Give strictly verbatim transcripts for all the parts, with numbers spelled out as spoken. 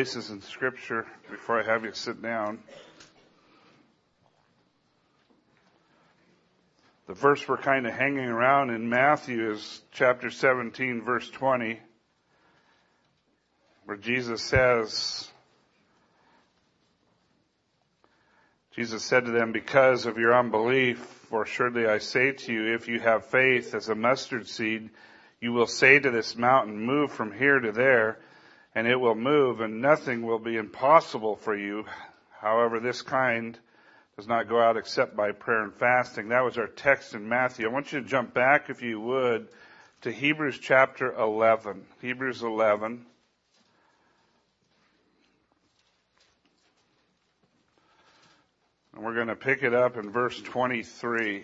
places in Scripture before I have you sit down. The verse we're kind of hanging around in Matthew is chapter seventeen, verse twenty, where Jesus says, Jesus said to them, "Because of your unbelief, for surely I say to you, if you have faith as a mustard seed, you will say to this mountain, move from here to there, and it will move, and nothing will be impossible for you. However, this kind does not go out except by prayer and fasting." That was our text in Matthew. I want you to jump back, if you would, to Hebrews chapter eleven. Hebrews eleven. And we're going to pick it up in verse twenty-three.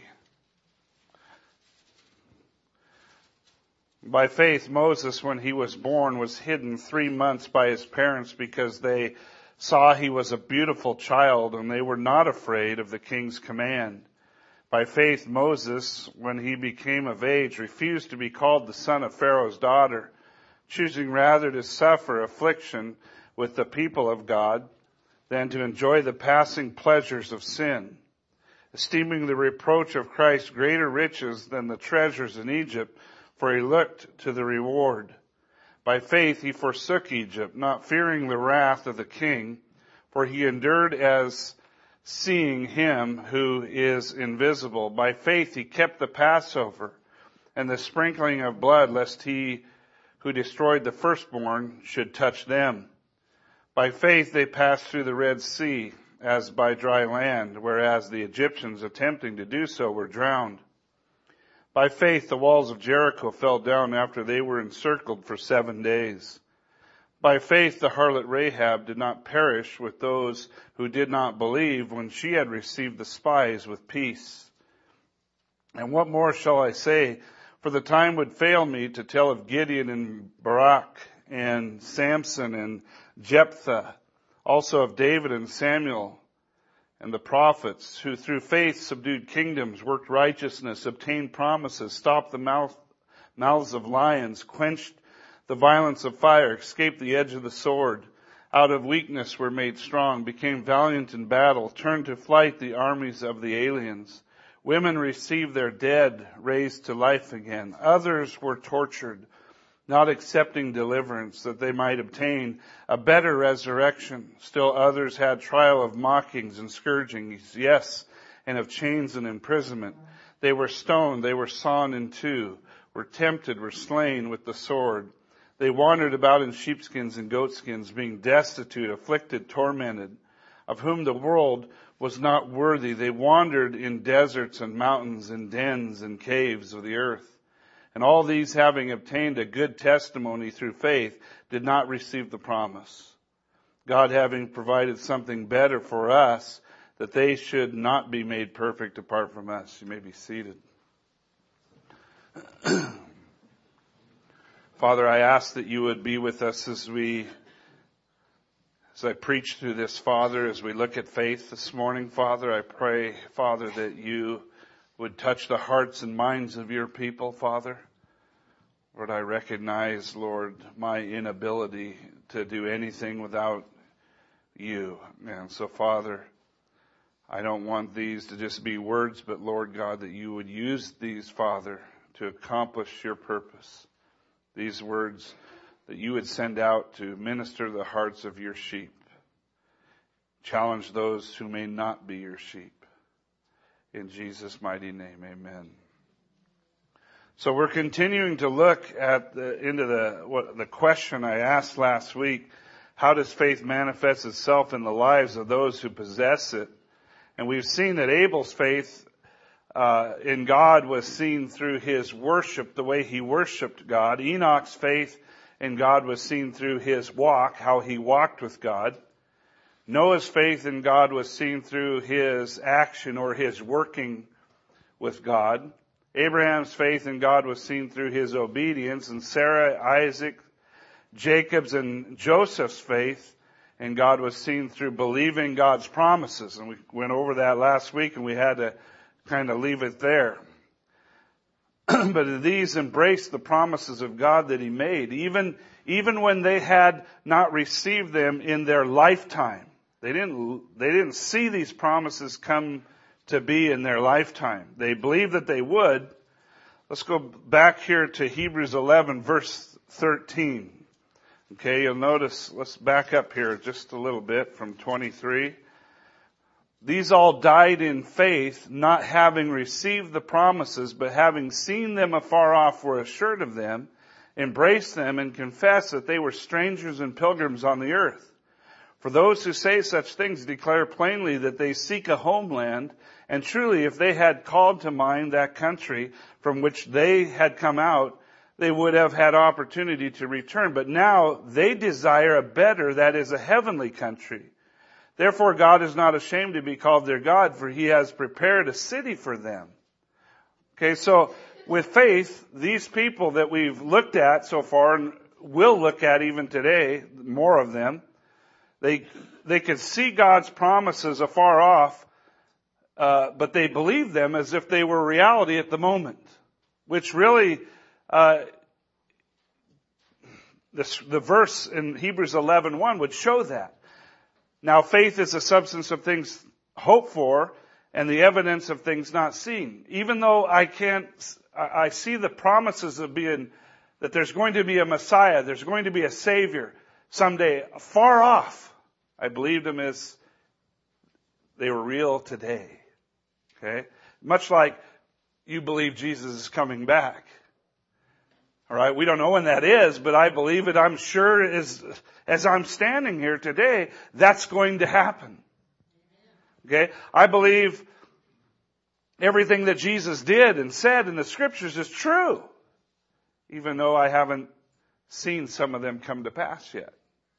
By faith, Moses, when he was born, was hidden three months by his parents because they saw he was a beautiful child, and they were not afraid of the king's command. By faith, Moses, when he became of age, refused to be called the son of Pharaoh's daughter, choosing rather to suffer affliction with the people of God than to enjoy the passing pleasures of sin, esteeming the reproach of Christ greater riches than the treasures in Egypt, for he looked to the reward. By faith he forsook Egypt, not fearing the wrath of the king, for he endured as seeing him who is invisible. By faith he kept the Passover and the sprinkling of blood, lest he who destroyed the firstborn should touch them. By faith they passed through the Red Sea as by dry land, whereas the Egyptians attempting to do so were drowned. By faith the walls of Jericho fell down after they were encircled for seven days. By faith the harlot Rahab did not perish with those who did not believe when she had received the spies with peace. And what more shall I say? For the time would fail me to tell of Gideon and Barak and Samson and Jephthah, also of David and Samuel and the prophets, who through faith subdued kingdoms, worked righteousness, obtained promises, stopped the mouth, mouths of lions, quenched the violence of fire, escaped the edge of the sword, out of weakness were made strong, became valiant in battle, turned to flight the armies of the aliens. Women received their dead raised to life again. Others were tortured, not accepting deliverance, that they might obtain a better resurrection. Still others had trial of mockings and scourgings, yes, and of chains and imprisonment. They were stoned, they were sawn in two, were tempted, were slain with the sword. They wandered about in sheepskins and goatskins, being destitute, afflicted, tormented, of whom the world was not worthy. They wandered in deserts and mountains, in dens and caves of the earth. And all these, having obtained a good testimony through faith, did not receive the promise, God having provided something better for us, that they should not be made perfect apart from us. You may be seated. Father, I ask that you would be with us as we, as I preach through this, Father, as we look at faith this morning, Father. I pray, Father, that you would touch the hearts and minds of your people, Father. Lord, I recognize, Lord, my inability to do anything without you. And so, Father, I don't want these to just be words, but Lord God, that you would use these, Father, to accomplish your purpose. These words that you would send out to minister the hearts of your sheep. Challenge those who may not be your sheep. In Jesus' mighty name, amen. So we're continuing to look at the, into the what, the question I asked last week: how does faith manifest itself in the lives of those who possess it? And we've seen that Abel's faith uh, in God was seen through his worship, the way he worshiped God. Enoch's faith in God was seen through his walk, how he walked with God. Noah's faith in God was seen through his action or his working with God. Abraham's faith in God was seen through his obedience, and Sarah, Isaac, Jacob's and Joseph's faith in God was seen through believing God's promises. And we went over that last week, and we had to kind of leave it there. But these embraced the promises of God that he made. Even, even when they had not received them in their lifetime. They didn't, they didn't see these promises come to be in their lifetime. They believed that they would. Let's go back here to Hebrews eleven, verse thirteen. Okay, you'll notice, let's back up here just a little bit from twenty-three. These all died in faith, not having received the promises, but having seen them afar off, were assured of them, embraced them, and confessed that they were strangers and pilgrims on the earth. For those who say such things declare plainly that they seek a homeland, and truly if they had called to mind that country from which they had come out, they would have had opportunity to return. But now they desire a better, that is a heavenly country. Therefore God is not ashamed to be called their God, for he has prepared a city for them. Okay, so with faith, these people that we've looked at so far, and will look at even today, more of them, they they could see God's promises afar off, uh, but they believed them as if they were reality at the moment, which really, uh, this, the verse in Hebrews eleven one would show that. Now faith is the substance of things hoped for and the evidence of things not seen. Even though I can't, I see the promises of being, that there's going to be a Messiah, there's going to be a Savior someday, far off. I believed them as they were real today. Okay? Much like you believe Jesus is coming back. Alright, we don't know when that is, but I believe it. I'm sure as, as I'm standing here today, that's going to happen. Okay? I believe everything that Jesus did and said in the scriptures is true. Even though I haven't seen some of them come to pass yet.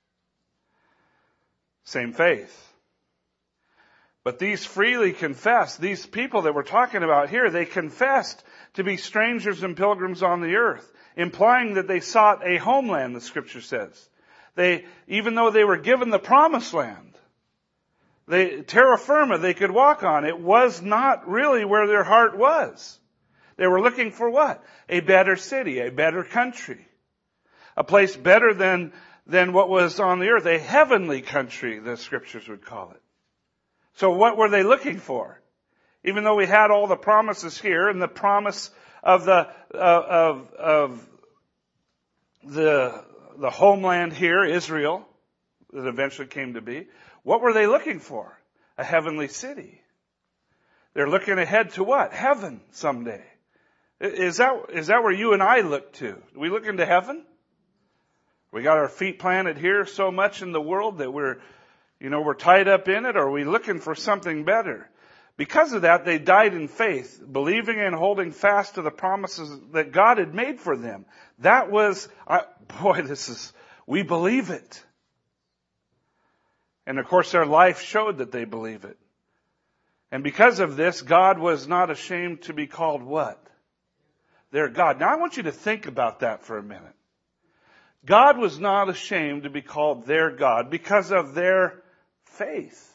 Same faith. But these freely confessed, these people that we're talking about here, they confessed to be strangers and pilgrims on the earth, implying that they sought a homeland, the scripture says. They, even though they were given the promised land, they, terra firma, they could walk on, it was not really where their heart was. They were looking for what? A better city, a better country. A place better than than what was on the earth, a heavenly country, the scriptures would call it. So what were they looking for? Even though we had all the promises here and the promise of the uh, of of the the homeland here, Israel, that eventually came to be, what were they looking for? A heavenly city. They're looking ahead to what? Heaven someday. Is that is that where you and I look to? Do we look into heaven? We got our feet planted here so much in the world that we're, you know, we're tied up in it, or are we looking for something better? Because of that, they died in faith, believing and holding fast to the promises that God had made for them. That was, I, boy, this is, we believe it. And of course their life showed that they believe it. And because of this, God was not ashamed to be called what? Their God. Now I want you to think about that for a minute. God was not ashamed to be called their God because of their faith.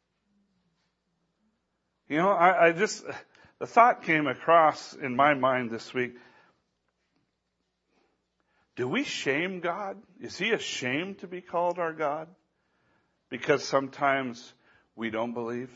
You know, I, I just, the thought came across in my mind this week. Do we shame God? Is he ashamed to be called our God? Because sometimes we don't believe?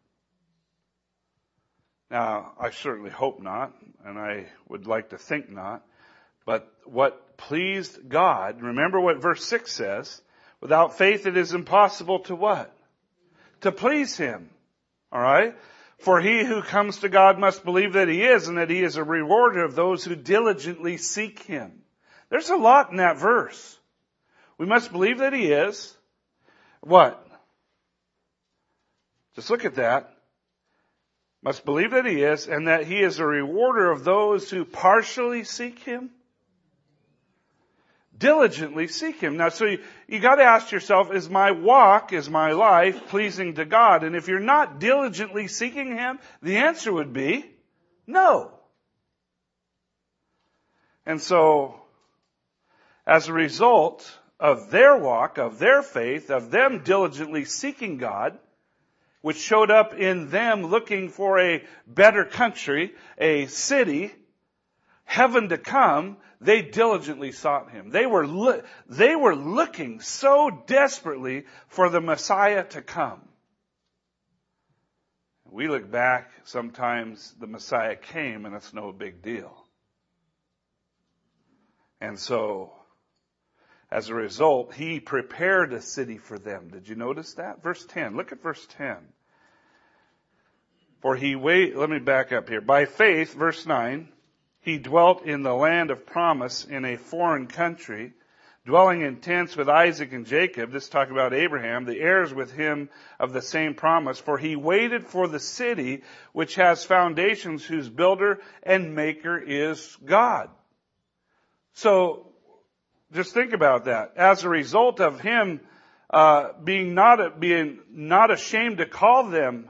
Now, I certainly hope not, and I would like to think not. But what pleased God, remember what verse six says, without faith it is impossible to what? To please him. Alright? For he who comes to God must believe that he is, and that he is a rewarder of those who diligently seek him. There's a lot in that verse. We must believe that he is. What? Just look at that. Must believe that he is, and that he is a rewarder of those who partially seek him. Diligently seek him. Now, so you, you got to ask yourself, is my walk, is my life pleasing to God? And if you're not diligently seeking him, the answer would be no. And so, as a result of their walk, of their faith, of them diligently seeking God, which showed up in them looking for a better country, a city, heaven to come, they diligently sought him. They were, lo- they were looking so desperately for the Messiah to come. We look back, sometimes the Messiah came and it's no big deal. And so, as a result, he prepared a city for them. Did you notice that? Verse ten. Look at verse ten. For he wait, let me back up here. By faith, verse nine, he dwelt in the land of promise in a foreign country, dwelling in tents with Isaac and Jacob. This talk about Abraham, the heirs with him of the same promise. For he waited for the city which has foundations, whose builder and maker is God. So, just think about that. As a result of him uh, being not being not ashamed to call them,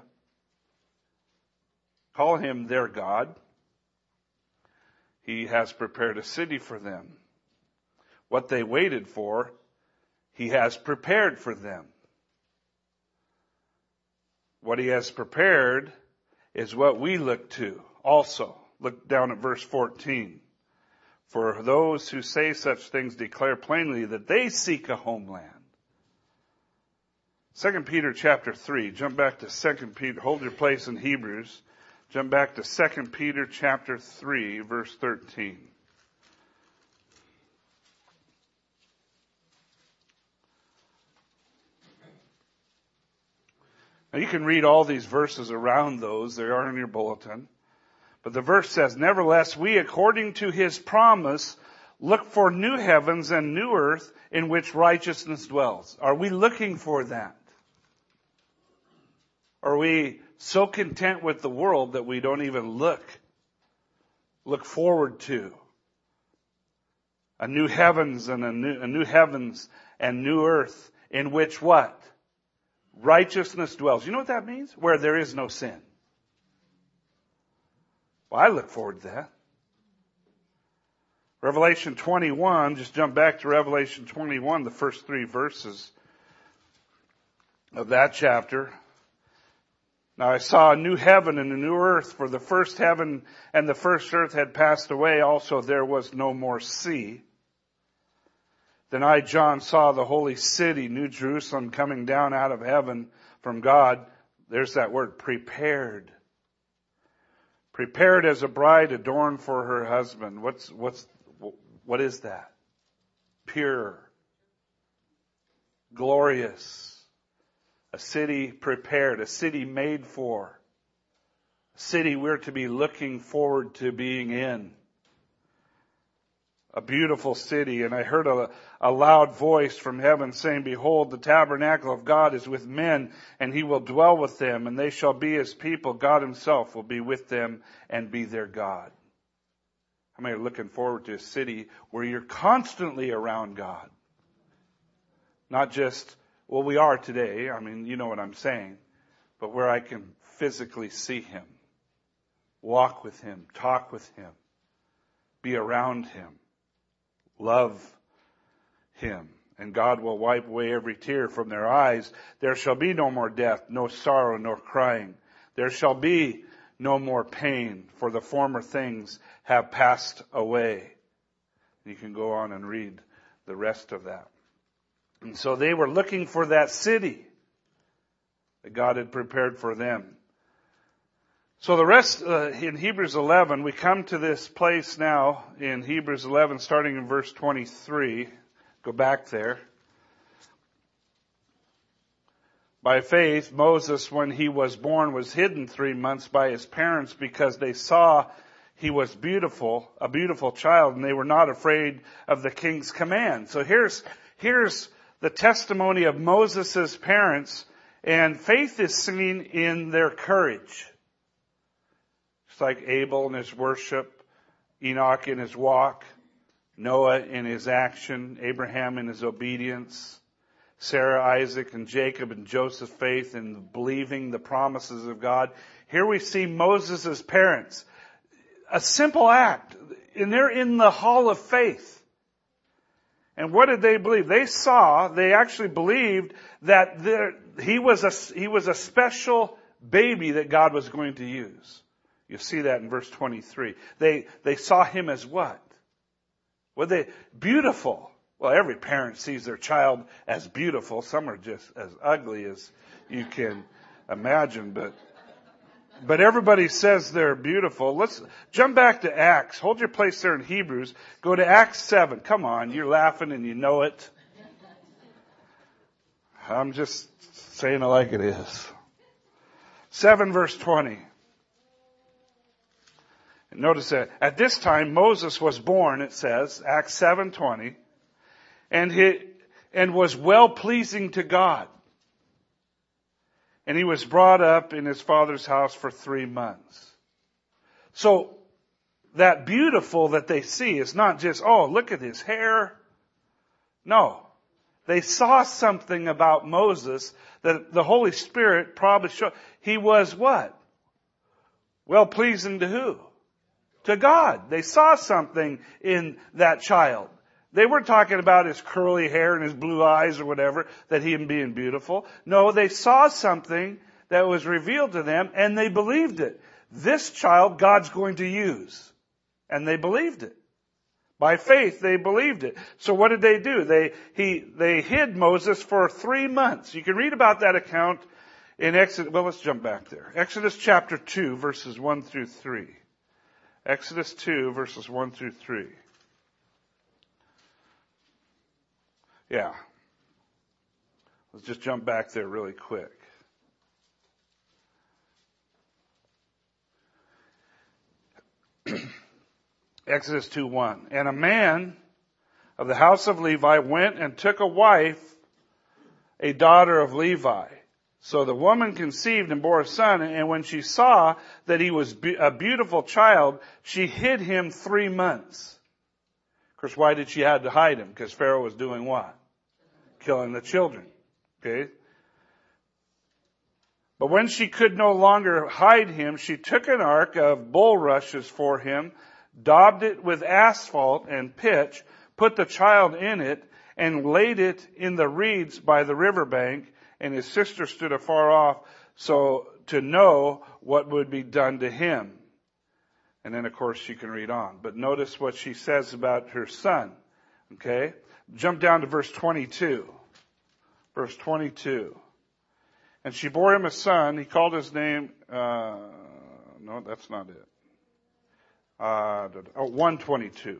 call him their God, he has prepared a city for them. What they waited for, he has prepared for them. What he has prepared is what we look to also. Look down at verse fourteen. For those who say such things declare plainly that they seek a homeland. Second Peter chapter three. Jump back to Second Peter. Hold your place in Hebrews. Jump back to Second Peter chapter three, verse thirteen. Now you can read all these verses around those. They are in your bulletin. But the verse says, nevertheless, we, according to his promise, look for new heavens and new earth in which righteousness dwells. Are we looking for that? Are we so content with the world that we don't even look, look forward to a new heavens and a new, a new heavens and new earth in which what? Righteousness dwells. You know what that means? Where there is no sin. Well, I look forward to that. Revelation twenty-one, just jump back to Revelation twenty-one, the first three verses of that chapter. Now I saw a new heaven and a new earth, for the first heaven and the first earth had passed away. Also there was no more sea. Then I, John, saw the holy city, New Jerusalem, coming down out of heaven from God. There's that word, prepared. Prepared as a bride adorned for her husband. What's, what's, what is that? Pure. Glorious. A city prepared. A city made for. A city we're to be looking forward to being in. A beautiful city. And I heard a, a loud voice from heaven saying, behold, the tabernacle of God is with men, and he will dwell with them, and they shall be his people. God himself will be with them and be their God. How many are looking forward to a city where you're constantly around God? Not just, well, we are today. I mean, you know what I'm saying. But where I can physically see him, walk with him, talk with him, be around him. Love him, and God will wipe away every tear from their eyes. There shall be no more death, no sorrow, nor crying. There shall be no more pain, for the former things have passed away. You can go on and read the rest of that. And so they were looking for that city that God had prepared for them. So the rest, uh, in Hebrews eleven, we come to this place now in Hebrews eleven, starting in verse twenty-three. Go back there. By faith, Moses, when he was born, was hidden three months by his parents because they saw he was beautiful, a beautiful child, and they were not afraid of the king's command. So here's, here's the testimony of Moses' parents, and faith is seen in their courage. It's like Abel in his worship, Enoch in his walk, Noah in his action, Abraham in his obedience, Sarah, Isaac, and Jacob and Joseph's faith in believing the promises of God. Here we see Moses' parents. A simple act. And they're in the hall of faith. And what did they believe? They saw, they actually believed that there, he was a, he was a special baby that God was going to use. You see that in verse twenty-three. They, they saw him as what? Were they beautiful? Well, every parent sees their child as beautiful. Some are just as ugly as you can imagine, but, but everybody says they're beautiful. Let's jump back to Acts. Hold your place there in Hebrews. Go to Acts seven. Come on, you're laughing and you know it. I'm just saying it like it is. seven verse twenty. Notice that at this time Moses was born, it says, Acts seven twenty, and he and was well pleasing to God. And he was brought up in his father's house for three months. So that beautiful that they see is not just, oh, look at his hair. No. They saw something about Moses that the Holy Spirit probably showed. He was what? Well pleasing to who? To God. They saw something in that child. They weren't talking about his curly hair and his blue eyes or whatever, that him being beautiful. No, they saw something that was revealed to them and they believed it. This child God's going to use. And they believed it. By faith, they believed it. So what did they do? They, he, they hid Moses for three months. You can read about that account in Exodus. Well, let's jump back there. Exodus chapter two, verses one through three. Exodus two, verses one through three. Yeah. Let's just jump back there really quick. Exodus two one. And a man of the house of Levi went and took a wife, a daughter of Levi. So the woman conceived and bore a son, and when she saw that he was a beautiful child, she hid him three months. Of course, why did she have to hide him? Because Pharaoh was doing what? Killing the children. Okay? But when she could no longer hide him, she took an ark of bulrushes for him, daubed it with asphalt and pitch, put the child in it, and laid it in the reeds by the riverbank, and his sister stood afar off, so to know what would be done to him. And then, of course, you can read on. But notice what she says about her son. Okay? Jump down to verse twenty-two. Verse twenty-two. And she bore him a son. He called his name, uh, no, that's not it. Uh, oh, one twenty-two.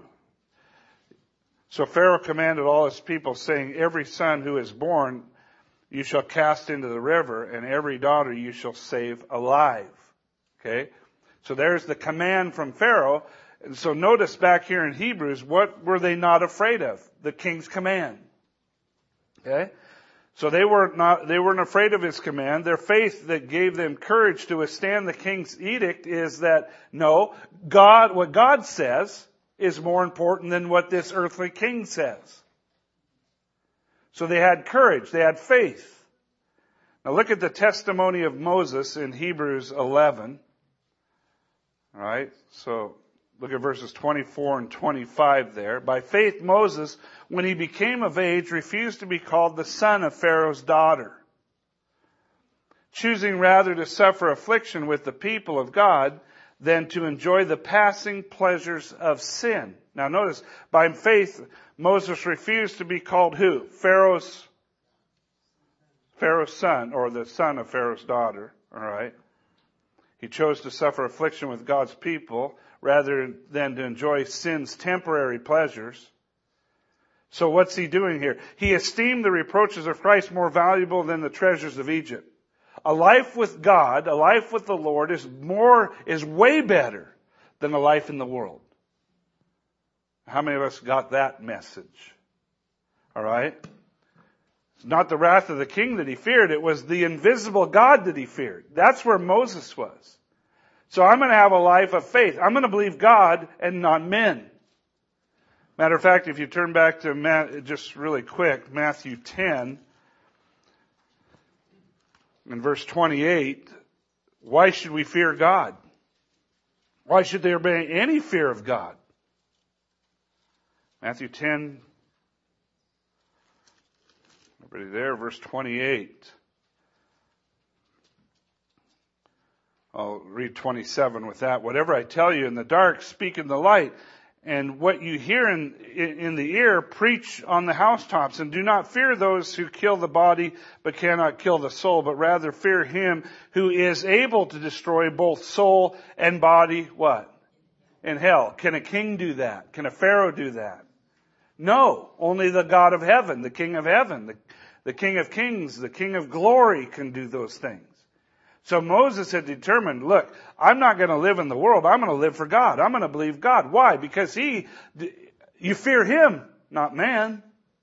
So Pharaoh commanded all his people, saying, every son who is born you shall cast into the river, and every daughter you shall save alive. Okay? So there's the command from Pharaoh. And so notice back here in Hebrews, what were they not afraid of? The king's command. Okay? So they were not, they weren't afraid of his command. Their faith that gave them courage to withstand the king's edict is that, no, God, what God says is more important than what this earthly king says. So they had courage. They had faith. Now look at the testimony of Moses in Hebrews eleven. All right. So look at verses twenty-four and twenty-five there. By faith, Moses, when he became of age, refused to be called the son of Pharaoh's daughter, choosing rather to suffer affliction with the people of God than to enjoy the passing pleasures of sin. Now notice, by faith, Moses refused to be called who? Pharaoh's, Pharaoh's son, or the son of Pharaoh's daughter. All right. He chose to suffer affliction with God's people rather than to enjoy sin's temporary pleasures. So what's he doing here? He esteemed the reproaches of Christ more valuable than the treasures of Egypt. A life with God, a life with the Lord is more, is way better than a life in the world. How many of us got that message? All right. It's not the wrath of the king that he feared. It was the invisible God that he feared. That's where Moses was. So I'm going to have a life of faith. I'm going to believe God and not men. Matter of fact, if you turn back to Ma- just really quick, Matthew ten, in verse twenty-eight, why should we fear God? Why should there be any fear of God? Matthew ten, everybody there, verse twenty-eight. I'll read twenty-seven with that. Whatever I tell you in the dark, speak in the light. And what you hear in, in the ear, preach on the housetops. And do not fear those who kill the body, but cannot kill the soul, but rather fear him who is able to destroy both soul and body, what? In hell. Can a king do that? Can a Pharaoh do that? No. Only the God of heaven, the King of heaven, the, the King of kings, the King of glory can do those things. So Moses had determined, look, I'm not going to live in the world. I'm going to live for God. I'm going to believe God. Why? Because he, you fear him, not man.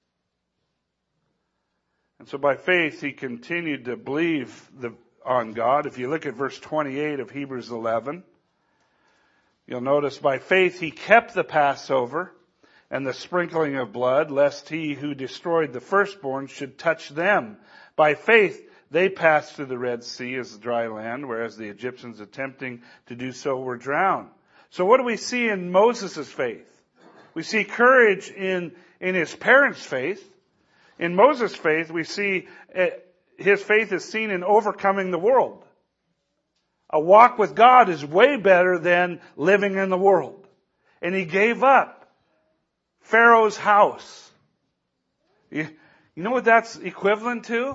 And so by faith, he continued to believe the, on God. If you look at verse twenty-eight of Hebrews eleven, you'll notice by faith he kept the Passover and the sprinkling of blood, lest he who destroyed the firstborn should touch them. By faith, they passed through the Red Sea as dry land, whereas the Egyptians attempting to do so were drowned. So what do we see in Moses' faith? We see courage in, in his parents' faith. In Moses' faith, we see uh, his faith is seen in overcoming the world. A walk with God is way better than living in the world. And he gave up Pharaoh's house. You, you know what that's equivalent to?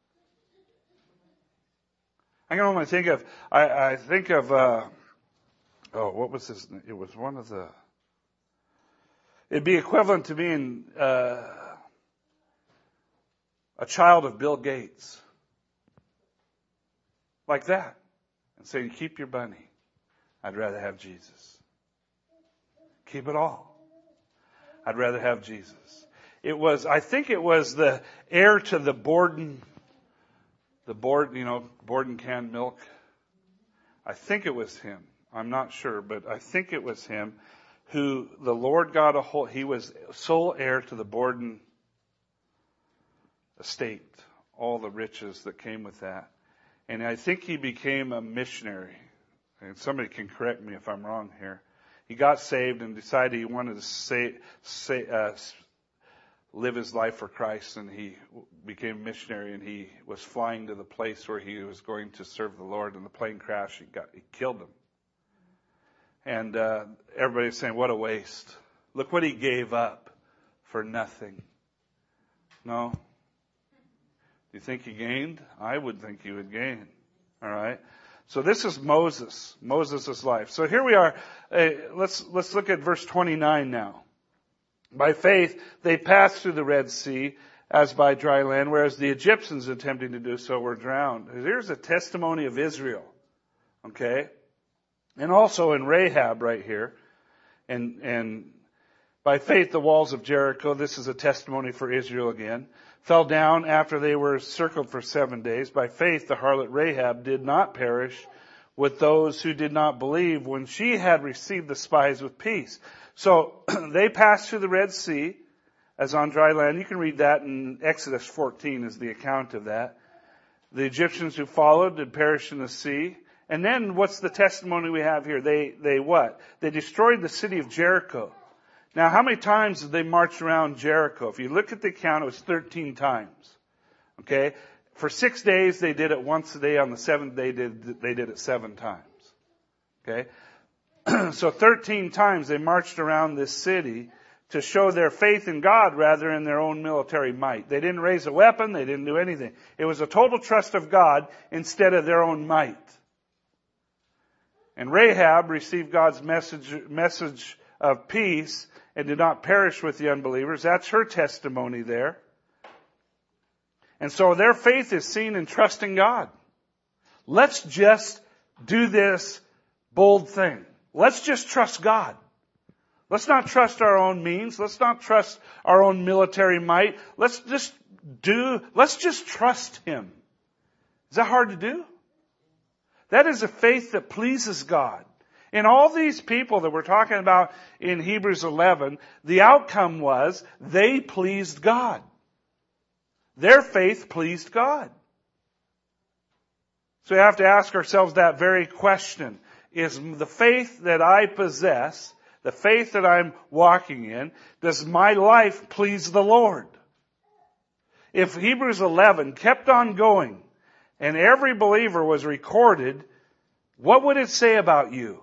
I can only think of, I, I think of, uh, oh, what was this? It was one of the, it'd be equivalent to being uh, a child of Bill Gates. Like that. And saying, keep your bunny. I'd rather have Jesus. Keep it all. I'd rather have Jesus. It was, I think it was the heir to the Borden The board, you know, Borden canned milk. I think it was him. I'm not sure, but I think it was him who the Lord got a hold. He was sole heir to the Borden estate, all the riches that came with that. And I think he became a missionary. And somebody can correct me if I'm wrong here. He got saved and decided he wanted to say, say, uh, live his life for Christ, and he became a missionary, and he was flying to the place where he was going to serve the Lord, and the plane crashed. He got, he killed him. And uh, everybody's saying, what a waste. Look what he gave up for nothing. No? Do you think he gained? I would think he would gain. All right? So this is Moses, Moses' life. So here we are. Uh, let's, let's look at verse twenty-nine now. By faith, they passed through the Red Sea as by dry land, whereas the Egyptians attempting to do so were drowned. Here's a testimony of Israel. Okay? And also in Rahab right here. And, and by faith, the walls of Jericho, this is a testimony for Israel again, fell down after they were circled for seven days. By faith, the harlot Rahab did not perish with those who did not believe when she had received the spies with peace. So they passed through the Red Sea as on dry land. You can read that in Exodus fourteen is the account of that. The Egyptians who followed did perish in the sea. And then what's the testimony we have here? They, they what? They destroyed the city of Jericho. Now, how many times did they march around Jericho? If you look at the account, it was thirteen times. Okay? For six days, they did it once a day. On the seventh day, they did, they did it seven times. Okay? So thirteen times they marched around this city to show their faith in God rather than their own military might. They didn't raise a weapon. They didn't do anything. It was a total trust of God instead of their own might. And Rahab received God's message, message of peace and did not perish with the unbelievers. That's her testimony there. And so their faith is seen in trusting God. Let's just do this bold thing. Let's just trust God. Let's not trust our own means. Let's not trust our own military might. Let's just do, let's just trust Him. Is that hard to do? That is a faith that pleases God. And all these people that we're talking about in Hebrews eleven, the outcome was they pleased God. Their faith pleased God. So we have to ask ourselves that very question. Is the faith that I possess, the faith that I'm walking in, does my life please the Lord? If Hebrews eleven kept on going and every believer was recorded what would it say about you?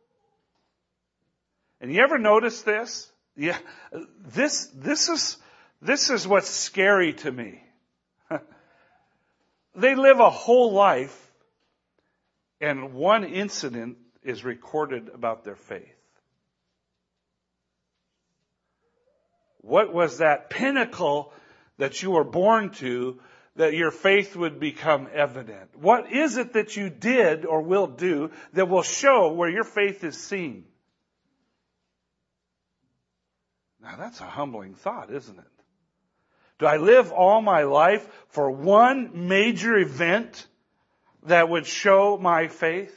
And you ever notice this? Yeah, this, this is, this is what's scary to me. They live a whole life and one incident is recorded about their faith. What was that pinnacle that you were born to that your faith would become evident? What is it that you did or will do that will show where your faith is seen? Now that's a humbling thought, isn't it? Do I live all my life for one major event that would show my faith?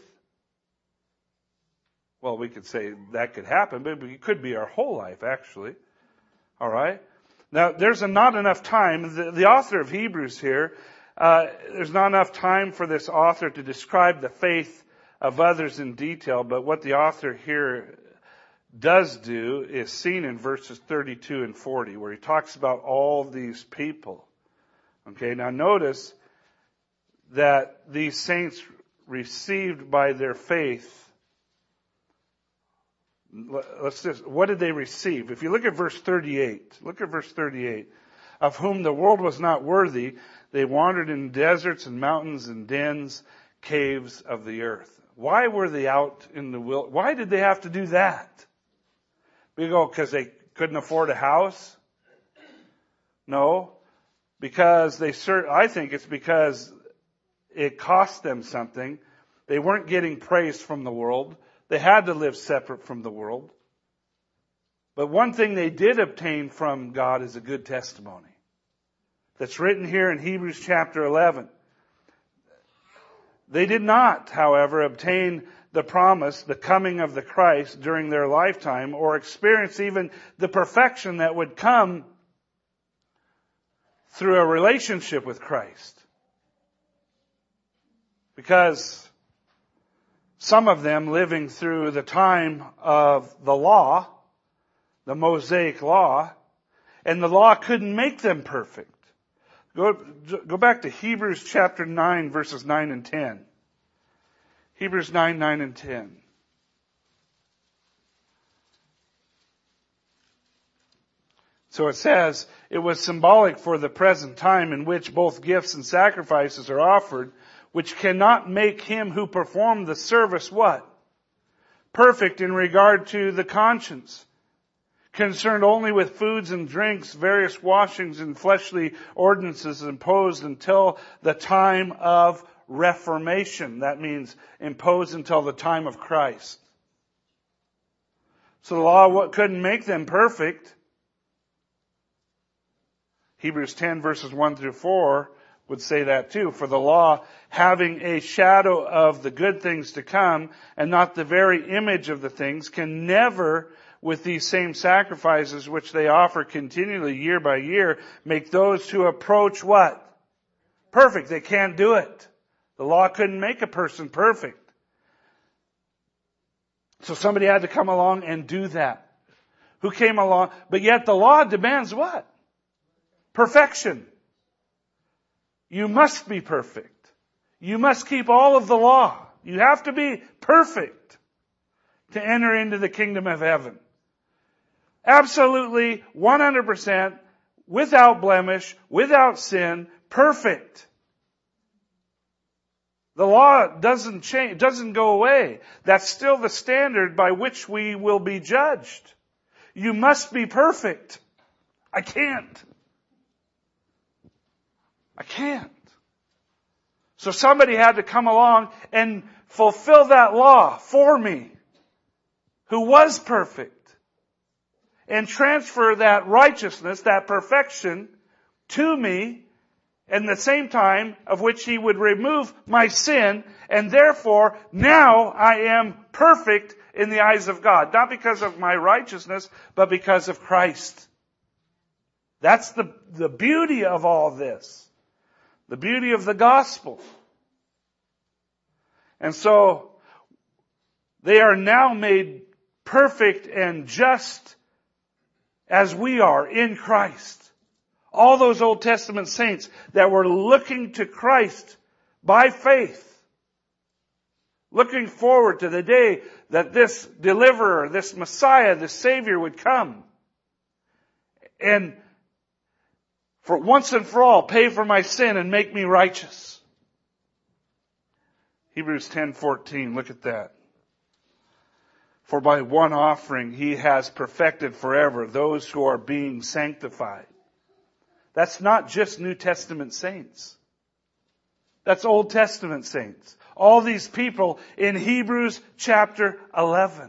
Well, we could say that could happen, but it could be our whole life, actually. All right? Now, there's a, not enough time. The, the author of Hebrews here, uh, there's not enough time for this author to describe the faith of others in detail, but what the author here does do is seen in verses thirty-two and forty, where he talks about all these people. Okay, now notice that these saints received by their faith. Let's just, what did they receive? If you look at verse thirty-eight, look at verse thirty-eight. Of whom the world was not worthy, they wandered in deserts and mountains and dens, caves of the earth. Why were they out in the wilderness? Why did they have to do that? We go, because they couldn't afford a house? No. Because they, I think it's because it cost them something. They weren't getting praise from the world. They had to live separate from the world. But one thing they did obtain from God is a good testimony. That's written here in Hebrews chapter eleven. They did not, however, obtain the promise, the coming of the Christ during their lifetime, or experience even the perfection that would come through a relationship with Christ. Because some of them living through the time of the law, the Mosaic law, and the law couldn't make them perfect. Go, go back to Hebrews chapter nine, verses nine and ten. Hebrews nine, nine and ten. So it says, it was symbolic for the present time in which both gifts and sacrifices are offered, which cannot make him who performed the service what? Perfect in regard to the conscience. Concerned only with foods and drinks, various washings and fleshly ordinances imposed until the time of Reformation. That means imposed until the time of Christ. So the law couldn't make them perfect. Hebrews ten verses one through four would say that too. For the law, having a shadow of the good things to come and not the very image of the things, can never, with these same sacrifices which they offer continually year by year, make those who approach what? Perfect. They can't do it. The law couldn't make a person perfect. So somebody had to come along and do that. Who came along? But yet the law demands what? Perfection. You must be perfect. You must keep all of the law. You have to be perfect to enter into the kingdom of heaven. Absolutely, one hundred percent, without blemish, without sin, perfect. The law doesn't change, doesn't go away. That's still the standard by which we will be judged. You must be perfect. I can't. I can't. So somebody had to come along and fulfill that law for me, who was perfect, and transfer that righteousness, that perfection, to me, and the same time of which He would remove my sin, and therefore now I am perfect in the eyes of God. Not because of my righteousness, but because of Christ. That's the, the beauty of all this. The beauty of the gospel. And so, they are now made perfect and just as we are in Christ. All those Old Testament saints that were looking to Christ by faith, looking forward to the day that this deliverer, this Messiah, this Savior would come and for once and for all pay for my sin and make me righteous. Hebrews ten fourteen, look at that. For by one offering he has perfected forever those who are being sanctified. That's not just New Testament saints. That's Old Testament saints. All these people in Hebrews chapter eleven.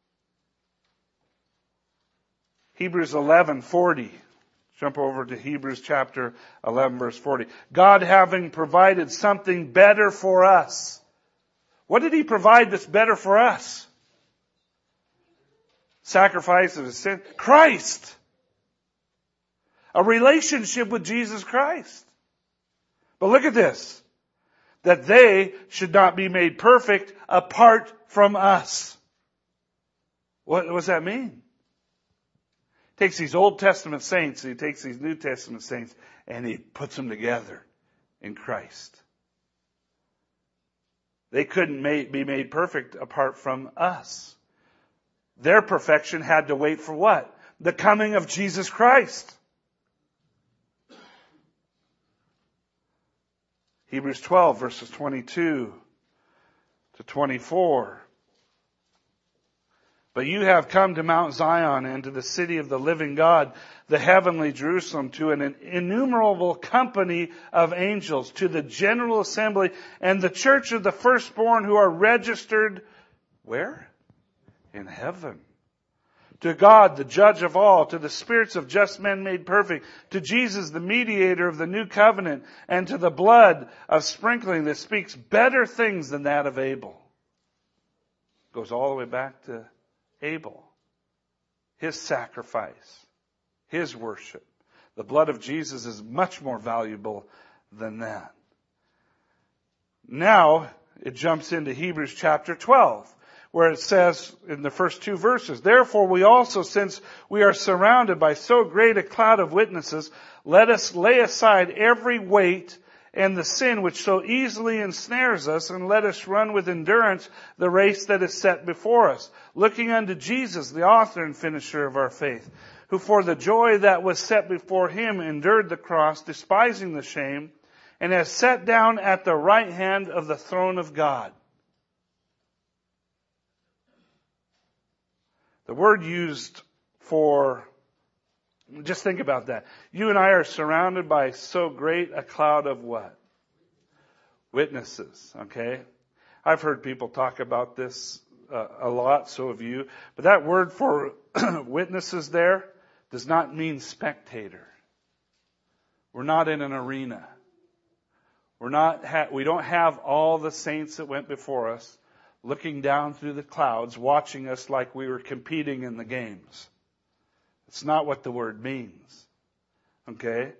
Hebrews eleven forty. Jump over to Hebrews chapter eleven verse forty. God having provided something better for us. What did He provide that's better for us? Sacrifice of His sin. Christ. A relationship with Jesus Christ. But look at this. That they should not be made perfect apart from us. What does that mean? He takes these Old Testament saints, He takes these New Testament saints, and He puts them together in Christ. They couldn't be made perfect apart from us. Their perfection had to wait for what? The coming of Jesus Christ. Hebrews twelve verses twenty-two to twenty-four. But you have come to Mount Zion and to the city of the living God, the heavenly Jerusalem, to an innumerable company of angels, to the general assembly and the church of the firstborn who are registered, where? In heaven. To God, the judge of all, to the spirits of just men made perfect, to Jesus, the mediator of the new covenant, and to the blood of sprinkling that speaks better things than that of Abel. Goes all the way back to Abel. His sacrifice. His worship. The blood of Jesus is much more valuable than that. Now, it jumps into Hebrews chapter twelve, where it says in the first two verses, therefore we also, since we are surrounded by so great a cloud of witnesses, let us lay aside every weight and the sin which so easily ensnares us, and let us run with endurance the race that is set before us, looking unto Jesus, the author and finisher of our faith, who for the joy that was set before Him endured the cross, despising the shame, and has sat down at the right hand of the throne of God. The word used for, just think about that. You and I are surrounded by so great a cloud of what? Witnesses, okay? I've heard people talk about this uh, a lot, so have you. But that word for witnesses there does not mean spectator. We're not in an arena. We're not, ha- we don't have all the saints that went before us looking down through the clouds, watching us like we were competing in the games. It's not what the word means. Okay?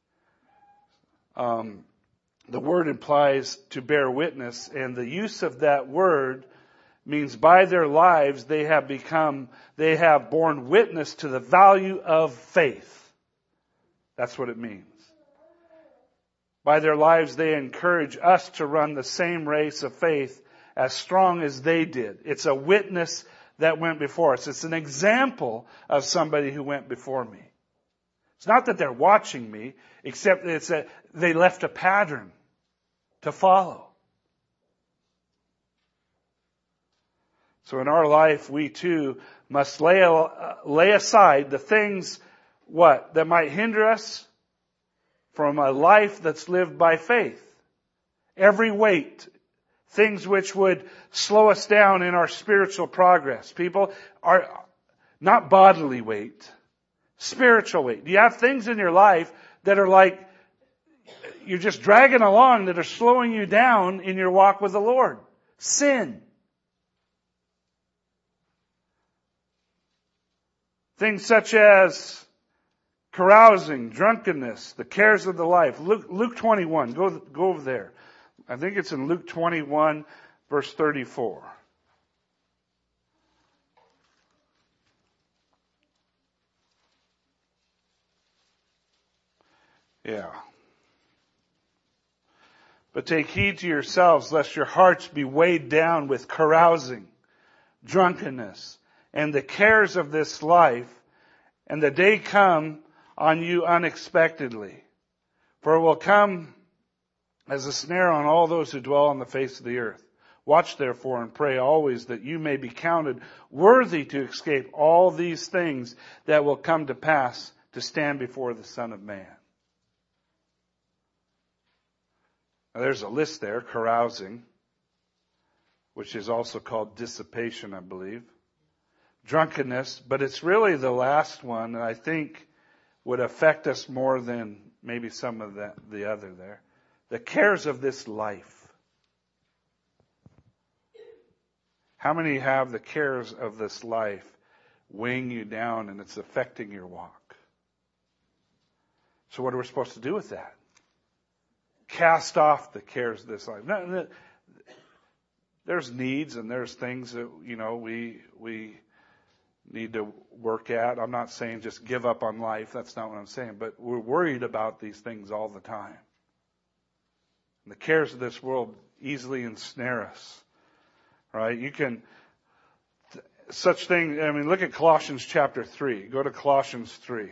Um, the word implies to bear witness, and the use of that word means by their lives they have become, they have borne witness to the value of faith. That's what it means. By their lives they encourage us to run the same race of faith as strong as they did. It's a witness that went before us. It's an example of somebody who went before me. It's not that they're watching me, except it's that they left a pattern to follow. So in our life, we too must lay, uh, lay aside the things, what, that might hinder us from a life that's lived by faith. Every weight, things which would slow us down in our spiritual progress. People are not bodily weight, spiritual weight. Do you have things in your life that are like you're just dragging along that are slowing you down in your walk with the Lord? Sin. Things such as carousing, drunkenness, the cares of the life. Luke, Luke twenty-one. Go, go over there. I think it's in Luke twenty-one, verse thirty-four. Yeah. But take heed to yourselves, lest your hearts be weighed down with carousing, drunkenness, and the cares of this life, and the day come on you unexpectedly. For it will come as a snare on all those who dwell on the face of the earth. Watch therefore and pray always that you may be counted worthy to escape all these things that will come to pass to stand before the Son of Man. Now there's a list there, carousing, which is also called dissipation, I believe. Drunkenness, but it's really the last one that I think would affect us more than maybe some of the, the other there. The cares of this life. How many have the cares of this life weighing you down and it's affecting your walk? So what are we supposed to do with that? Cast off the cares of this life. There's needs and there's things that, you know, we we need to work at. I'm not saying just give up on life. That's not what I'm saying. But we're worried about these things all the time. And the cares of this world easily ensnare us. Right? You can, such thing, I mean, look at Colossians chapter three. Go to Colossians three.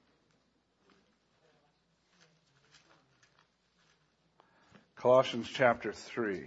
Colossians chapter three.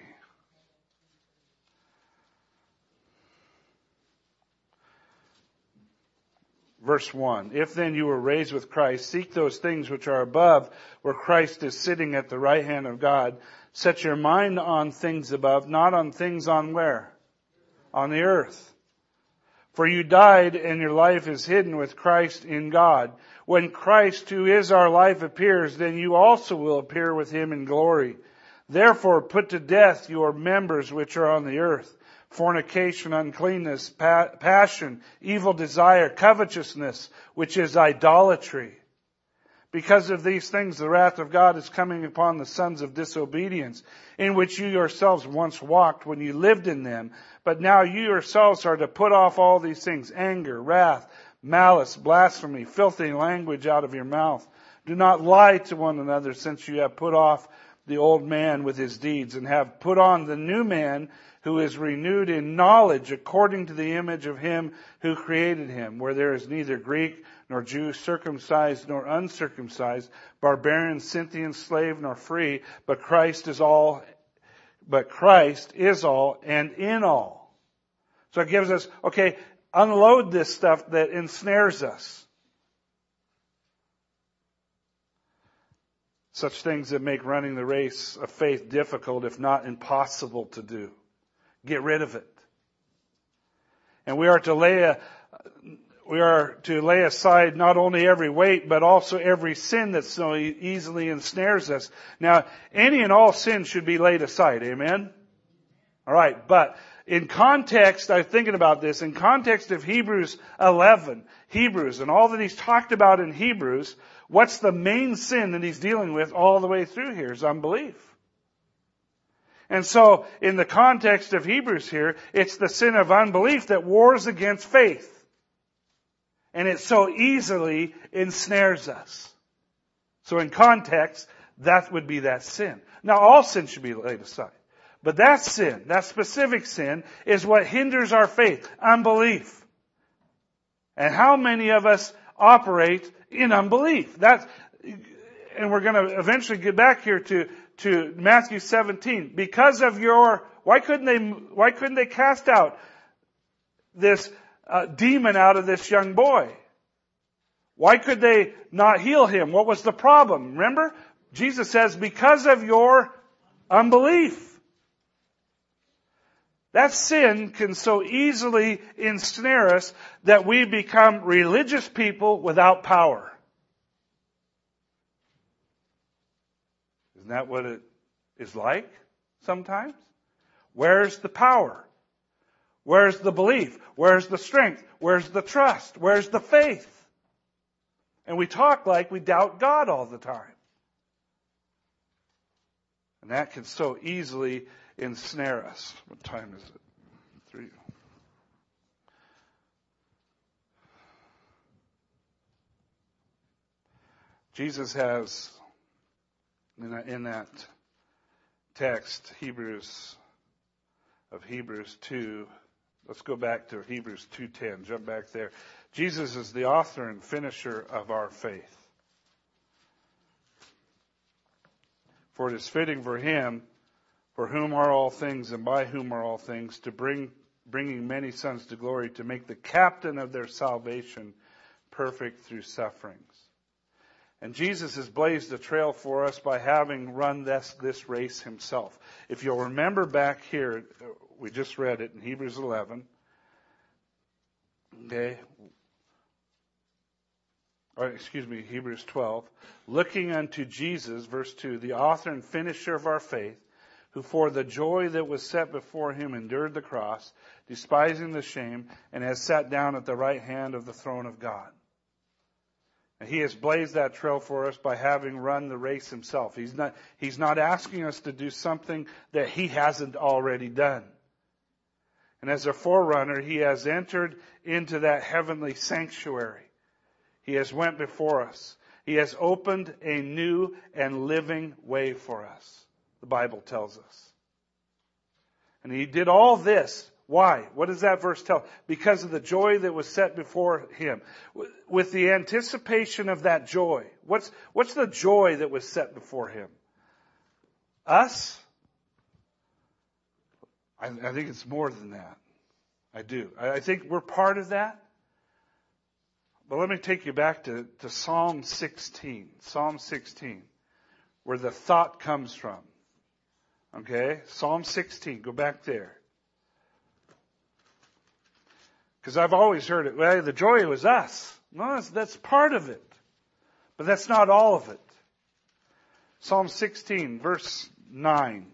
Verse one. If then you were raised with Christ, seek those things which are above, where Christ is sitting at the right hand of God. Set your mind on things above, not on things on where? On the earth. For you died, and your life is hidden with Christ in God. When Christ, who is our life, appears, then you also will appear with him in glory. Therefore put to death your members which are on the earth: fornication, uncleanness, pa- passion, evil desire, covetousness, which is idolatry. Because of these things, the wrath of God is coming upon the sons of disobedience, in which you yourselves once walked when you lived in them. But now you yourselves are to put off all these things: anger, wrath, malice, blasphemy, filthy language out of your mouth. Do not lie to one another, since you have put off the old man with his deeds, and have put on the new man, who is renewed in knowledge according to the image of him who created him, where there is neither Greek nor Jew, circumcised nor uncircumcised, barbarian, Scythian, slave nor free, but Christ is all, but Christ is all and in all. So it gives us, okay, unload this stuff that ensnares us. Such things that make running the race of faith difficult, if not impossible to do. Get rid of it. And we are to lay a, we are to lay aside not only every weight, but also every sin that so easily ensnares us. Now, any and all sin should be laid aside. Amen? All right. But in context, I'm thinking about this, in context of Hebrews eleven, Hebrews, and all that he's talked about in Hebrews, what's the main sin that he's dealing with all the way through here is unbelief. And so, in the context of Hebrews here, it's the sin of unbelief that wars against faith. And it so easily ensnares us. So in context, that would be that sin. Now, all sin should be laid aside. But that sin, that specific sin, is what hinders our faith, unbelief. And how many of us operate in unbelief? That's, and we're going to eventually get back here to to Matthew seventeen. Because of your, why couldn't they, why couldn't they cast out this uh, demon out of this young boy? Why could they not heal him? What was the problem? Remember? Jesus says, because of your unbelief. That sin can so easily ensnare us that we become religious people without power. Isn't that what it is like sometimes? Where's the power? Where's the belief? Where's the strength? Where's the trust? Where's the faith? And we talk like we doubt God all the time. And that can so easily ensnare us. What time is it? Three. Jesus has, in that text, Hebrews, of Hebrews two. Let's go back to Hebrews two ten. Jump back there. Jesus is the author and finisher of our faith. For it is fitting for him, for whom are all things and by whom are all things, to bring bringing many sons to glory, to make the captain of their salvation perfect through sufferings. And Jesus has blazed a trail for us by having run this, this race himself. If you'll remember back here, we just read it in Hebrews eleven. Okay. Or, excuse me, Hebrews twelve. Looking unto Jesus, verse two, the author and finisher of our faith, who for the joy that was set before him endured the cross, despising the shame, and has sat down at the right hand of the throne of God. And he has blazed that trail for us by having run the race himself. He's not, he's not asking us to do something that he hasn't already done. And as a forerunner, he has entered into that heavenly sanctuary. He has went before us. He has opened a new and living way for us, the Bible tells us. And he did all this. Why? What does that verse tell? Because of the joy that was set before him. With the anticipation of that joy. What's, what's the joy that was set before him? Us? I, I think it's more than that. I do. I, I think we're part of that. But let me take you back to, to Psalm sixteen. Psalm sixteen. Where the thought comes from. Okay? Psalm sixteen. Go back there. Because I've always heard it, well, the joy was us. No, that's, that's part of it. But that's not all of it. Psalm sixteen, verse nine.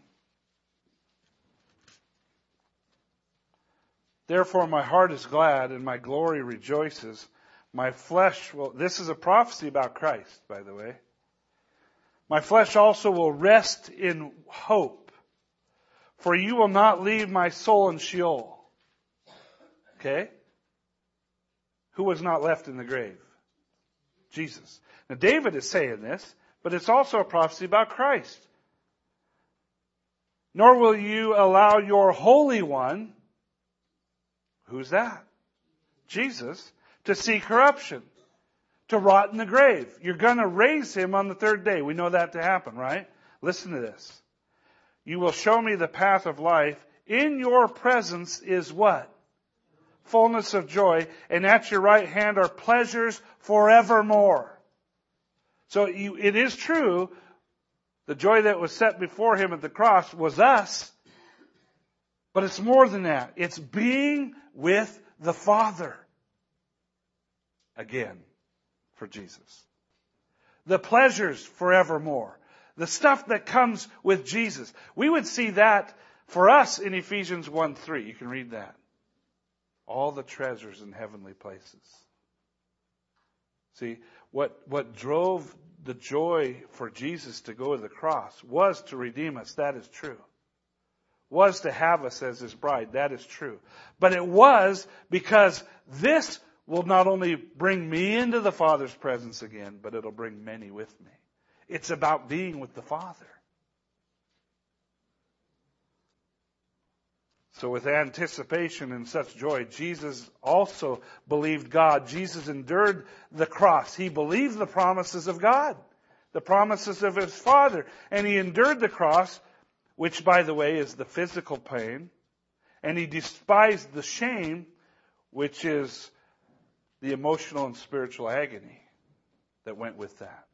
Therefore my heart is glad and my glory rejoices. My flesh will, this is a prophecy about Christ, by the way. My flesh also will rest in hope. For you will not leave my soul in Sheol. Okay? Who was not left in the grave? Jesus. Now David is saying this, but it's also a prophecy about Christ. Nor will you allow your Holy One, who's that? Jesus, to see corruption, to rot in the grave. You're going to raise him on the third day. We know that to happen, right? Listen to this. You will show me the path of life. In your presence is what? Fullness of joy, and at your right hand are pleasures forevermore. So you, it is true, the joy that was set before him at the cross was us, but it's more than that. It's being with the Father again for Jesus. The pleasures forevermore. The stuff that comes with Jesus. We would see that for us in Ephesians one three. You can read that. All the treasures in heavenly places. See, what, what drove the joy for Jesus to go to the cross was to redeem us. That is true. Was to have us as his bride. That is true. But it was because this will not only bring me into the Father's presence again, but it'll bring many with me. It's about being with the Father. So with anticipation and such joy, Jesus also believed God. Jesus endured the cross. He believed the promises of God, the promises of his Father. And he endured the cross, which, by the way, is the physical pain. And he despised the shame, which is the emotional and spiritual agony that went with that.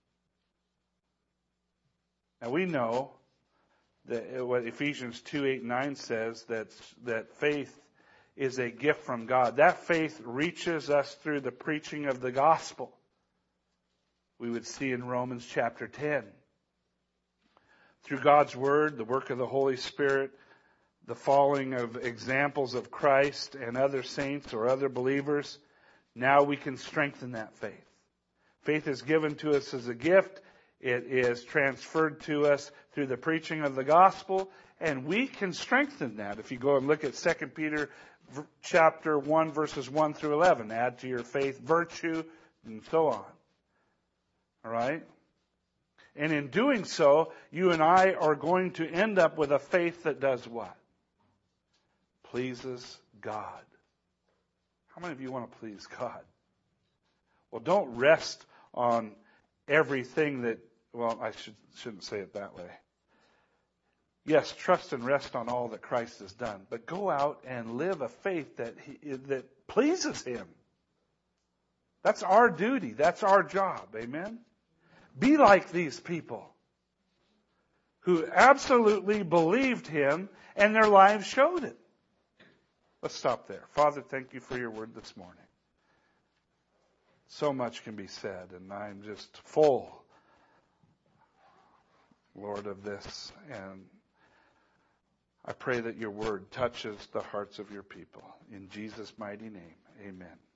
Now we know that what Ephesians two, eight, nine says, that, that faith is a gift from God. That faith reaches us through the preaching of the gospel. We would see in Romans chapter ten. Through God's word, the work of the Holy Spirit, the following of examples of Christ and other saints or other believers, now we can strengthen that faith. Faith is given to us as a gift. It is transferred to us through the preaching of the gospel, and we can strengthen that. If you go and look at Second Peter chapter one, verses one through eleven, add to your faith virtue, and so on. All right? And in doing so, you and I are going to end up with a faith that does what? Pleases God. How many of you want to please God? Well, don't rest on everything that, well, I should, shouldn't say it that way. Yes, trust and rest on all that Christ has done, but go out and live a faith that he, that pleases Him. That's our duty. That's our job. Amen? Be like these people who absolutely believed Him and their lives showed it. Let's stop there. Father, thank you for your word this morning. So much can be said, and I'm just full, Lord, of this. And I pray that your word touches the hearts of your people. In Jesus' mighty name, amen.